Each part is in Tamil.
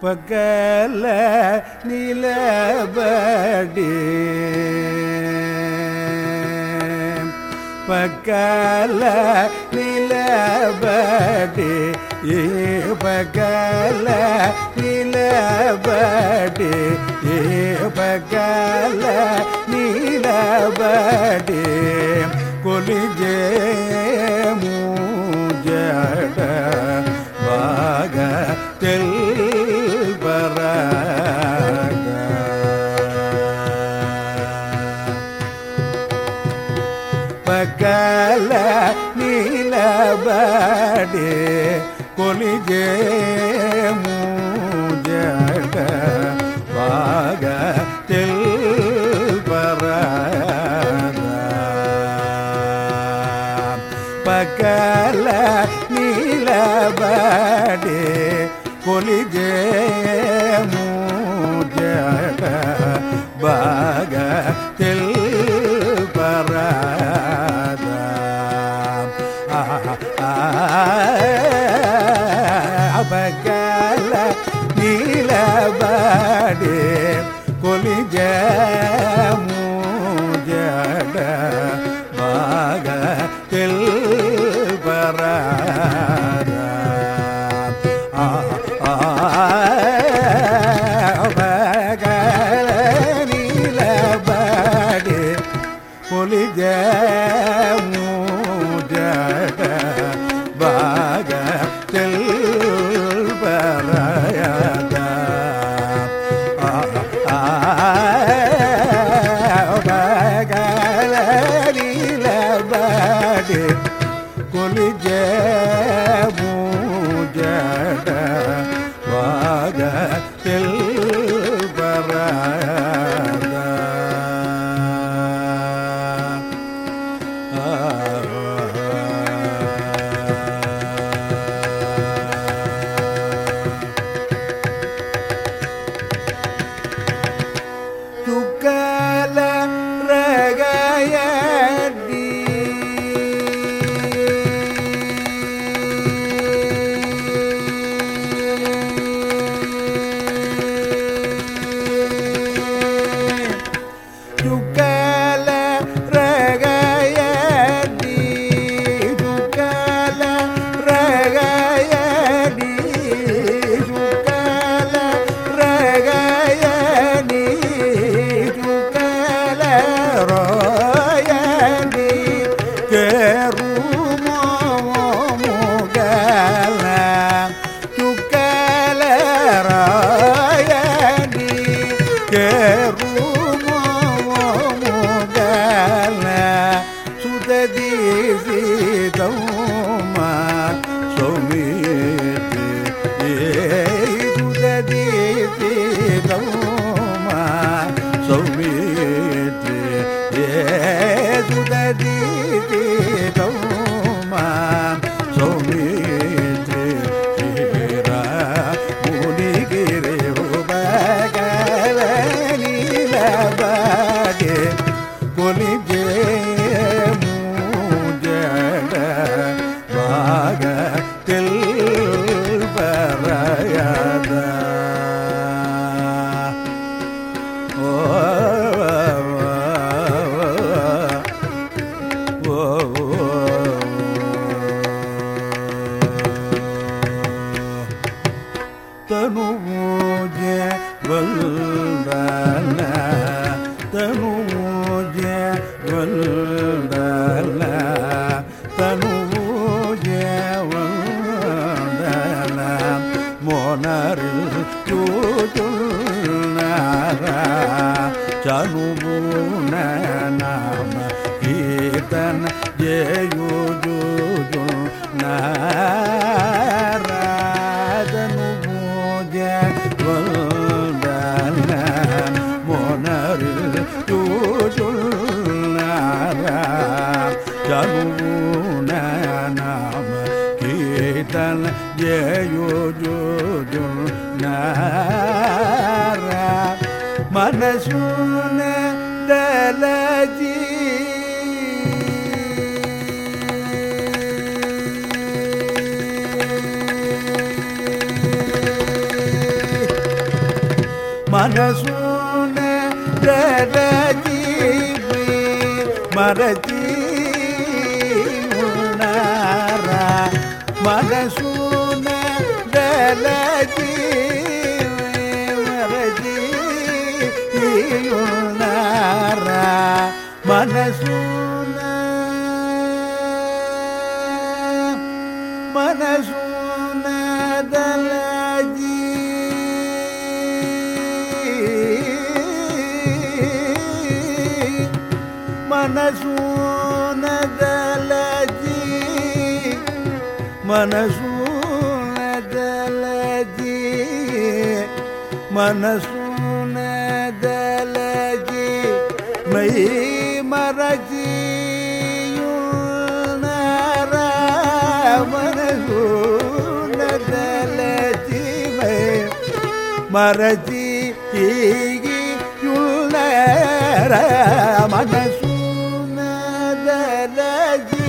பகல நிலபடி பகல நிலபடி பகல நிலபடி பகல நிலபடி கொலிஜே மூஜட பாக தெல் பரக பகல நீலபடி கொலிஜே மூஜட பாக தெல் பரக பகல நீலபடி கொலிஜே மூஜட பாக தெல் பரக பகல நீலபடி கொலிஜே மூஜட பாக தெல் பரக பகல நீலபடி கொலிஜே மூஜட பாக தெல் பரக பகல நீலபடி கொலிஜே மூஜட பாக தெல் பரக துக்கல ரகயடி துக்கல ரகயடி துக்கல ரகயடி துக்கல ரகயடி துக்கல ரோயடி கேருமோ முகல துக்கல ரோயடி கேருமோ முகல சுததி சீதௌமா சௌமியதி சுததி சீதௌமா சௌமியதி சுததி சீதௌமா சௌமியதி ஸ்ரீரா முனிகிரி பகல நீலபடி கொலிஜே மூஜட பாக தெல் பரக தனுஜே வல்தன தனுஜே வல்தன தனுஜே வல்தன மோனரில் தூஜுல்னர சனுபுன நாம கீர்த்தன ஜெயுஜுல்னர தனுஜே வல்தன மோனரில் தூஜுல்னர சனுபுன நாம கீர்த்தன ஜெயுஜுல்னர மனசுன தலஜி மனசூன ஜீவி மரஜி உணரா மனசூன ஜீவி மரஜி உணரா மனசூன மனசூன தலஜி மனசூன தலஜி மனசூன தலஜி மனசூன தலஜி மை மரஜி மனசூன தலஜி மை மரஜி யுள்ளர மனசூன தலஜி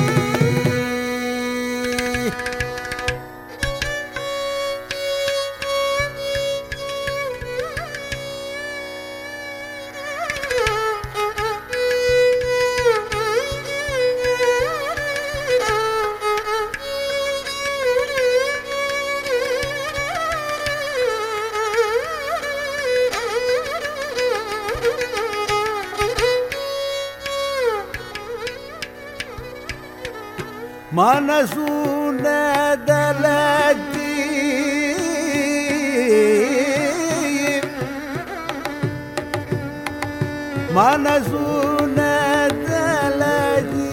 மனசூன தலஜி மனசூன தலஜி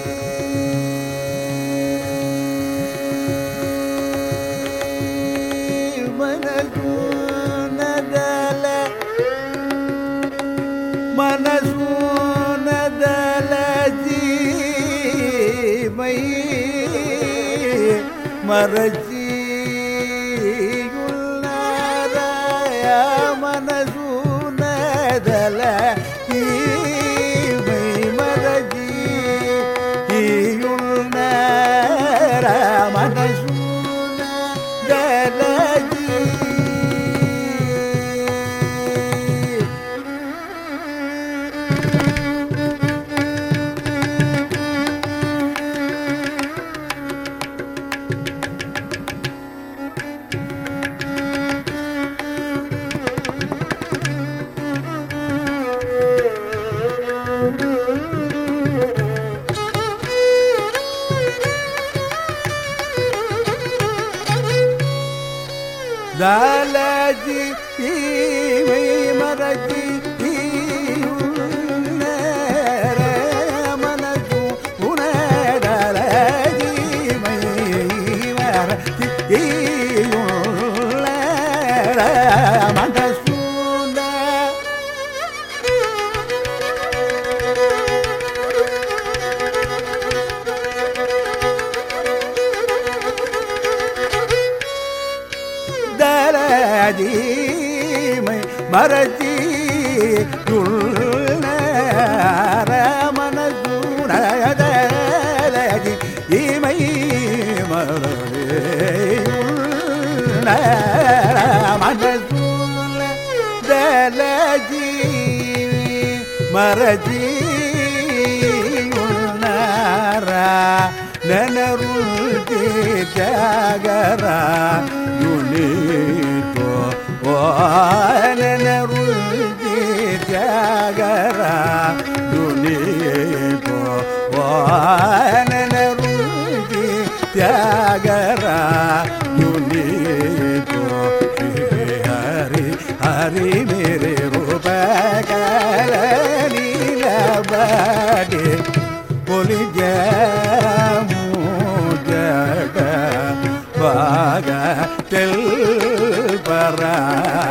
மனசூன தல மனசூன தலஜி மை மரஜி யுள்ளர மனசூன தலஜி மை மரஜி யுள்ளர மனசூன தலஜி தலஜி மை மரஜி யுள்ளர மனசூன தலஜி மை மரஜி யுள்ளர மனசூன தலஜி மை மரஜி யுள்ளர மனசூன தலஜி மை மரஜி யுள்ளர மனசூன தலஜி மரஜி யுள்ளர நனருள்தி ஜாகரா யுனிதோ நனருள்தி ஜாகரா யுனிதோ நனருள்தி ஜாகரா யுனிதோ ஹரி ஹரி மேரே ரூபகல நீலபடி பொலி ஜமு ஜட பாக தெல் பரா